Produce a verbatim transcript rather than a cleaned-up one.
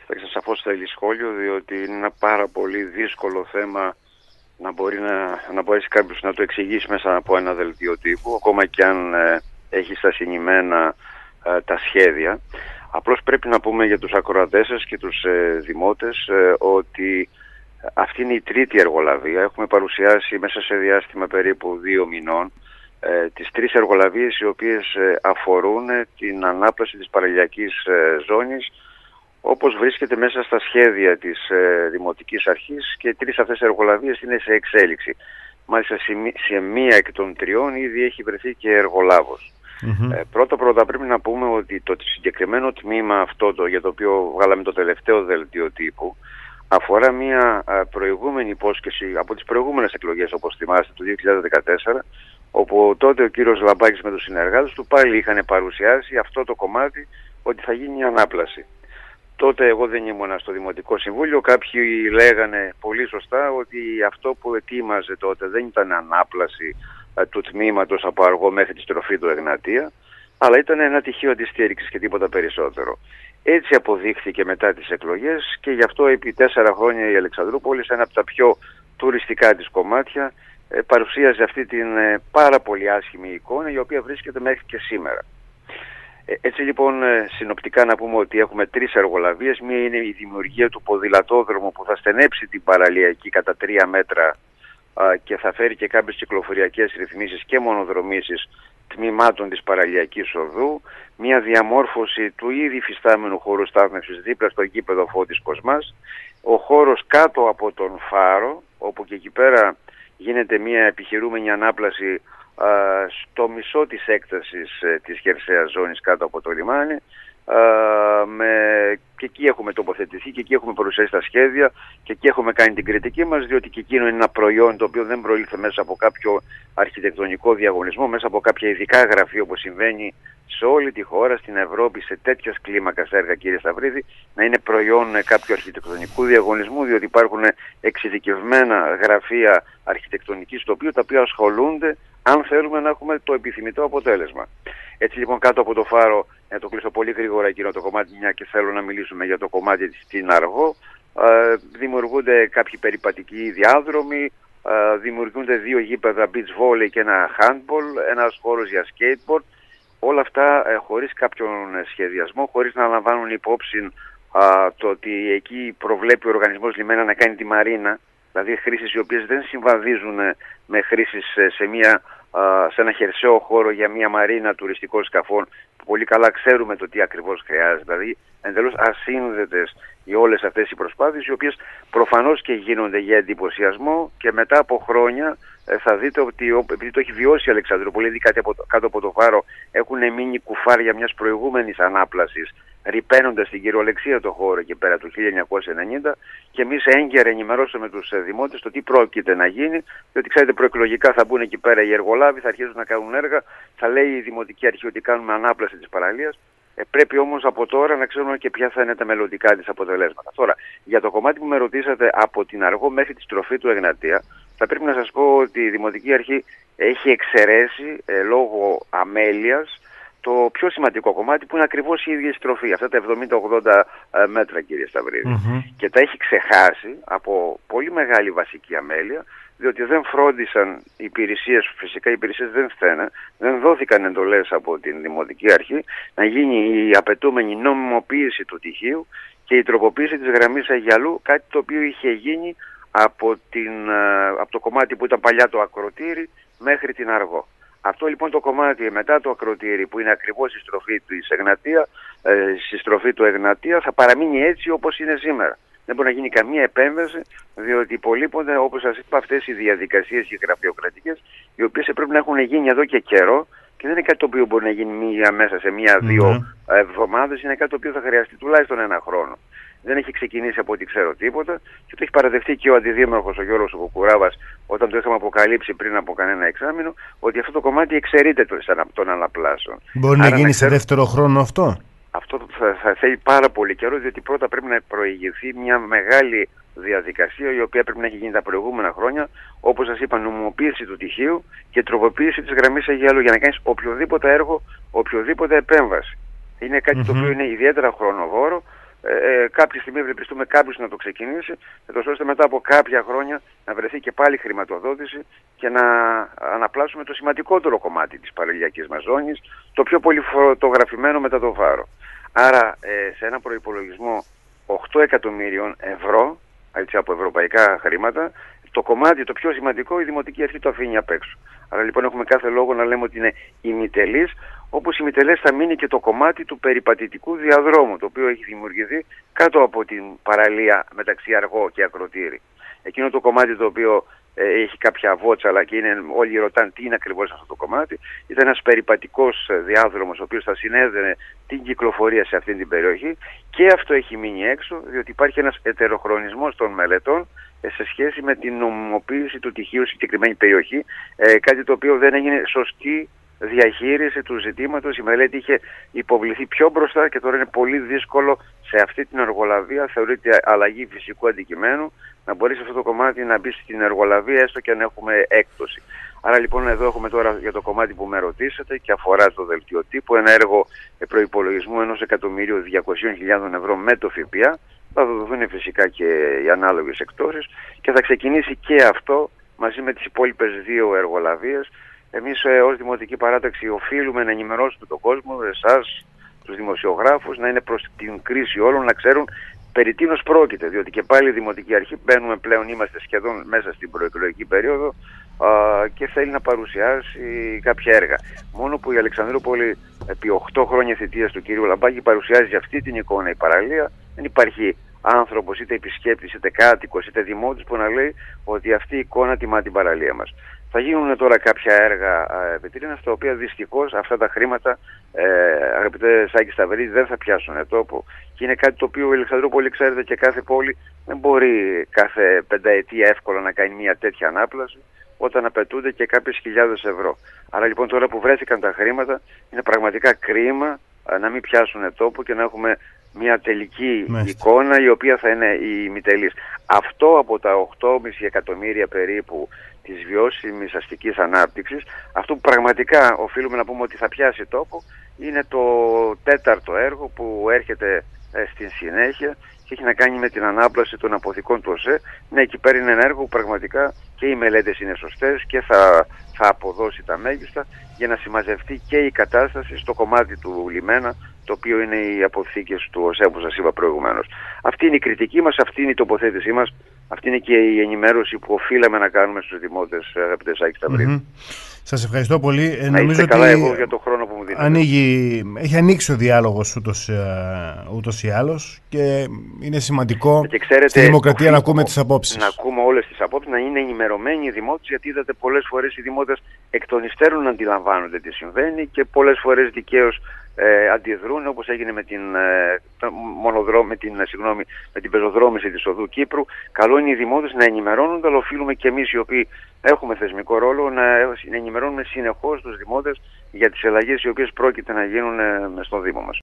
σαφώς θέλει σχόλιο, διότι είναι ένα πάρα πολύ δύσκολο θέμα να, μπορεί να, να μπορέσει κάποιος να το εξηγήσει μέσα από ένα δελτίο τύπου, ακόμα και αν ε, έχει στα συνημμένα ε, τα σχέδια. Απλώς πρέπει να πούμε για τους ακροατές σας και τους ε, δημότες ε, ότι αυτή είναι η τρίτη εργολαβία. Έχουμε παρουσιάσει μέσα σε διάστημα περίπου δύο μηνών ε, τις τρεις εργολαβίες οι οποίες ε, αφορούν ε, την ανάπλαση της παραλιακής ε, ζώνης, όπως βρίσκεται μέσα στα σχέδια της ε, Δημοτικής Αρχής, και τρεις αυτές εργολαβίες είναι σε εξέλιξη. Μάλιστα σε μία εκ των τριών ήδη έχει βρεθεί και εργολάβος. Mm-hmm. Ε, πρώτα πρώτα πρέπει να πούμε ότι το συγκεκριμένο τμήμα αυτό το, για το οποίο βγάλαμε το τελευταίο δελτίο τύπου, αφορά μια α, προηγούμενη υπόσχεση από τις προηγούμενες εκλογές, όπως θυμάστε, του δύο χιλιάδες δεκατέσσερα, όπου τότε ο κύριος Λαμπάκης με τους συνεργάτες του πάλι είχαν παρουσιάσει αυτό το κομμάτι, ότι θα γίνει ανάπλαση. Τότε εγώ δεν ήμουνα στο Δημοτικό Συμβούλιο, κάποιοι λέγανε πολύ σωστά ότι αυτό που ετοίμαζε τότε δεν ήταν ανάπλαση α, του τμήματος από Αργό μέχρι τη στροφή του Εγνατία, αλλά ήταν ένα τυχείο αντιστήριξης και τίποτα περισσότερο. Έτσι αποδείχθηκε μετά τις εκλογές, και γι' αυτό επί τέσσερα χρόνια η Αλεξανδρούπολη, σε ένα από τα πιο τουριστικά της κομμάτια, ε, παρουσίαζε αυτή την ε, πάρα πολύ άσχημη εικόνα, η οποία βρίσκεται μέχρι και σήμερα. Ε, έτσι λοιπόν ε, συνοπτικά να πούμε ότι έχουμε τρεις εργολαβίες. Μία είναι η δημιουργία του ποδηλατόδρομου που θα στενέψει την παραλιακή κατά τρία μέτρα α, και θα φέρει και κάποιες κυκλοφοριακές ρυθμίσεις και μονοδρομήσεις τμήματων της παραλιακής οδού, μια διαμόρφωση του ήδη φυστάμενου χώρου στάθμευσης δίπλα στο γήπεδο Φώτης Κοσμάς, ο χώρος κάτω από τον Φάρο, όπου και εκεί πέρα γίνεται μια επιχειρούμενη ανάπλαση α, στο μισό της έκτασης ε, της χερσαίας ζώνης κάτω από το λιμάνι, α, με, και εκεί έχουμε τοποθετηθεί και εκεί έχουμε παρουσιάσει τα σχέδια και εκεί έχουμε κάνει την κριτική μας, διότι και εκείνο είναι ένα προϊόν το οποίο δεν προήλθε μέσα από κάποιο αρχιτεκτονικό διαγωνισμό, μέσα από κάποια ειδικά γραφεία, όπως συμβαίνει σε όλη τη χώρα, στην Ευρώπη, σε τέτοιας κλίμακας έργα, κύριε Σταυρίδη, να είναι προϊόν κάποιου αρχιτεκτονικού διαγωνισμού, διότι υπάρχουν εξειδικευμένα γραφεία αρχιτεκτονικής τοπίου, τα οποία ασχολούνται αν θέλουμε να έχουμε το επιθυμητό αποτέλεσμα. Έτσι λοιπόν, κάτω από το Φάρο, να το κλείσω πολύ γρήγορα εκείνο το κομμάτι, μια και θέλω να μιλήσουμε για το κομμάτι στην Αργό, ε, δημιουργούνται κάποιοι περιπατικοί διάδρομοι, ε, δημιουργούνται δύο γήπεδα beach volley και ένα handball, ένας χώρος για skateboard. Όλα αυτά ε, χωρίς κάποιον σχεδιασμό, χωρίς να λαμβάνουν υπόψη α, το ότι εκεί προβλέπει ο οργανισμός λιμένα να κάνει τη μαρίνα, δηλαδή χρήσεις οι οποίες δεν συμβαδίζουν με χρήσεις σε, σε, μια, α, σε ένα χερσαίο χώρο για μια μαρίνα τουριστικών σκαφών, που πολύ καλά ξέρουμε το τι ακριβώς χρειάζεται. Δηλαδή εντελώς ασύνδετες οι όλες αυτές οι προσπάθειες, οι οποίες προφανώς και γίνονται για εντυπωσιασμό, και μετά από χρόνια θα δείτε ότι, επειδή το έχει βιώσει η Αλεξανδρούπολη, ήδη κάτω από το Φάρο έχουν μείνει κουφάρια μιας προηγούμενης ανάπλασης, ρυπαίνοντας την κυριολεξία το χώρο εκεί πέρα του χίλια εννιακόσια ενενήντα, και εμείς έγκαιρα ενημερώσαμε τους δημότες το τι πρόκειται να γίνει, διότι ξέρετε, προεκλογικά θα μπουν εκεί πέρα οι εργολάβοι, θα αρχίσουν να κάνουν έργα, θα λέει η Δημοτική Αρχή ότι κάνουμε ανάπλαση της παραλίας. Ε, πρέπει όμως από τώρα να ξέρουμε και ποια θα είναι τα μελλοντικά της αποτελέσματα. Τώρα, για το κομμάτι που με ρωτήσατε από την Αργό μέχρι τη στροφή του Εγνατία, θα πρέπει να σας πω ότι η Δημοτική Αρχή έχει εξαιρέσει ε, λόγω αμέλειας το πιο σημαντικό κομμάτι, που είναι ακριβώς η ίδια η στροφή, αυτά τα εβδομήντα ογδόντα ε, μέτρα, κύριε Σταυρίδη. Mm-hmm. Και τα έχει ξεχάσει από πολύ μεγάλη βασική αμέλεια, διότι δεν φρόντισαν οι υπηρεσίες, φυσικά οι υπηρεσίες δεν φταίνε, δεν δόθηκαν εντολές από την Δημοτική Αρχή να γίνει η απαιτούμενη νομιμοποίηση του τυχείου και η τροποποίηση της γραμμής Αγιαλού, κάτι το οποίο είχε γίνει από, την, από το κομμάτι που ήταν παλιά το ακροτήρι μέχρι την Αργό. Αυτό λοιπόν το κομμάτι μετά το ακροτήρι, που είναι ακριβώς η στροφή του Εγνατία, ε, στη στροφή του Εγνατία, θα παραμείνει έτσι όπως είναι σήμερα. Δεν μπορεί να γίνει καμία επέμβαση, διότι υπολείπονται, όπως σας είπα, αυτές οι διαδικασίες οι γραφειοκρατικές, οι οποίες πρέπει να έχουν γίνει εδώ και καιρό, και δεν είναι κάτι το οποίο μπορεί να γίνει μία, μέσα σε μία-δύο mm-hmm. εβδομάδες, είναι κάτι το οποίο θα χρειαστεί τουλάχιστον ένα χρόνο. Δεν έχει ξεκινήσει από ό,τι ξέρω τίποτα, και το έχει παραδεχτεί και ο αντιδήμαρχος ο Γιώργος Κουκουράβας, όταν το είχαμε αποκαλύψει πριν από κανένα εξάμηνο, ότι αυτό το κομμάτι εξαιρείται των αναπλάσεων. Μπορεί Άρα να γίνει να ξέρω... σε δεύτερο χρόνο αυτό. Αυτό θα, θα θέλει πάρα πολύ καιρό, διότι πρώτα πρέπει να προηγηθεί μια μεγάλη διαδικασία, η οποία πρέπει να έχει γίνει τα προηγούμενα χρόνια, όπως σας είπα, νομιμοποίηση του τυχείου και τροποποίηση της γραμμής Αγιαλού, για να κάνεις οποιοδήποτε έργο, οποιοδήποτε επέμβαση. Είναι κάτι mm-hmm. το οποίο είναι ιδιαίτερα χρονοβόρο, ε, κάποια στιγμή ευελπιστούμε κάποιος να το ξεκινήσει, ώστε μετά από κάποια χρόνια να βρεθεί και πάλι χρηματοδότηση και να αναπλάσουμε το σημαντικότερο κομμάτι της παραλιακής μας ζώνης, το πιο πολύ φωτογραφημένο μετά το Βάρο. Άρα ε, σε ένα προϋπολογισμό οκτώ εκατομμύριων ευρώ, έτσι, από ευρωπαϊκά χρήματα, το κομμάτι το πιο σημαντικό η Δημοτική Αρχή το αφήνει απ' έξω. Άρα λοιπόν έχουμε κάθε λόγο να λέμε ότι είναι ημιτελής, όπως ημιτελές θα μείνει και το κομμάτι του περιπατητικού διαδρόμου, το οποίο έχει δημιουργηθεί κάτω από την παραλία μεταξύ Αργό και Ακροτήρη. Εκείνο το κομμάτι το οποίο ε, έχει κάποια βότσαλα και είναι, όλοι ρωτάνε τι είναι ακριβώς αυτό το κομμάτι, ήταν ένας περιπατικός διάδρομος ο οποίος θα συνέδρε την κυκλοφορία σε αυτή την περιοχή, και αυτό έχει μείνει έξω, διότι υπάρχει ένας ετεροχρονισμός των μελετών σε σχέση με την νομιμοποίηση του τυχείου στη συγκεκριμένη περιοχή, ε, κάτι το οποίο δεν έγινε σωστή διαχείριση του ζητήματος. Η μελέτη είχε υποβληθεί πιο μπροστά και τώρα είναι πολύ δύσκολο σε αυτή την εργολαβία, θεωρείται αλλαγή φυσικού αντικειμένου, να μπορεί σε αυτό το κομμάτι να μπει στην εργολαβία έστω και αν έχουμε έκπτωση. Άρα λοιπόν εδώ έχουμε τώρα για το κομμάτι που με ρωτήσατε και αφορά το δελτίο τύπου ένα έργο προϋπολογισμού ενός εκατομμυρίου διακοσίων χιλιάδων ευρώ με το ΦΠΑ. Θα δοθούν φυσικά και οι ανάλογες εκτόσεις και θα ξεκινήσει και αυτό μαζί με τις υπόλοιπες δύο εργολαβίες. Εμείς ε, ως Δημοτική Παράταξη οφείλουμε να ενημερώσουμε τον κόσμο, εσάς, τους δημοσιογράφους, να είναι προς την κρίση όλων, να ξέρουν περί τίνος πρόκειται, διότι και πάλι η Δημοτική Αρχή μπαίνουμε πλέον, είμαστε σχεδόν μέσα στην προεκλογική περίοδο α, και θέλει να παρουσιάσει κάποια έργα. Μόνο που η Αλεξανδρούπολη επί οκτώ χρόνια θητείας του κυρίου Λαμπάκη παρουσιάζει αυτή την εικόνα η παραλία. Δεν υπάρχει άνθρωπος, είτε επισκέπτης, είτε κάτοικος, είτε δημότης που να λέει ότι αυτή η εικόνα τιμά την παραλία μας. Θα γίνουν τώρα κάποια έργα επιτρίνα, στα οποία δυστυχώς αυτά τα χρήματα, ε, αγαπητέ Σάκη Σταυρίδη, δεν θα πιάσουν τόπο, και είναι κάτι το οποίο η Αλεξανδρούπολη, ξέρετε, και κάθε πόλη δεν μπορεί κάθε πενταετία εύκολα να κάνει μια τέτοια ανάπλαση, όταν απαιτούνται και κάποιες χιλιάδες ευρώ. Άρα λοιπόν τώρα που βρέθηκαν τα χρήματα, είναι πραγματικά κρίμα να μην πιάσουν τόπο και να έχουμε μια τελική Μάλιστα. εικόνα η οποία θα είναι η ημιτελής. Αυτό από τα οκτώ κόμμα πέντε εκατομμύρια περίπου της βιώσιμης αστικής ανάπτυξης, αυτό που πραγματικά οφείλουμε να πούμε ότι θα πιάσει τόπο, είναι το τέταρτο έργο που έρχεται ε, στην συνέχεια και έχει να κάνει με την ανάπλαση των αποθηκών του ΟΣΕ. Ναι, εκεί πέρα είναι ένα έργο που πραγματικά και οι μελέτες είναι σωστές και θα, θα αποδώσει τα μέγιστα για να συμμαζευτεί και η κατάσταση στο κομμάτι του λιμένα, το οποίο είναι οι αποθήκες του ΟΣΕ, όπως σας είπα προηγουμένως. Αυτή είναι η κριτική μας, αυτή είναι η τοποθέτησή μας, αυτή είναι και η ενημέρωση που οφείλαμε να κάνουμε στους δημότες, αγαπητέ Σάκη Σταυρίδη. Mm-hmm. Σας ευχαριστώ πολύ. Να νομίζω είστε καλά, ότι εγώ για τον χρόνο που μου δίνετε. Ανοίγει, έχει ανοίξει ο διάλογος ούτως, ούτως ή άλλως και είναι σημαντικό και ξέρετε, στη δημοκρατία οφείλω, να ακούμε τις απόψεις. Να ακούμε όλες τις απόψεις, να είναι ενημερωμένοι οι δημότες, γιατί είδατε πολλές φορές οι δημότες εκ των υστέρων αντιλαμβάνονται τι συμβαίνει και πολλές φορές δικαίως Ε, αντιδρούν, όπως έγινε με την, ε, μονοδρό, με, την, συγγνώμη, με την πεζοδρόμηση της οδού Κύπρου. Καλό είναι οι δημότες να ενημερώνονται, αλλά οφείλουμε και εμείς οι οποίοι έχουμε θεσμικό ρόλο να, να ενημερώνουμε συνεχώς τους δημότες για τις αλλαγές οι οποίες πρόκειται να γίνουν ε, στον Δήμο μας.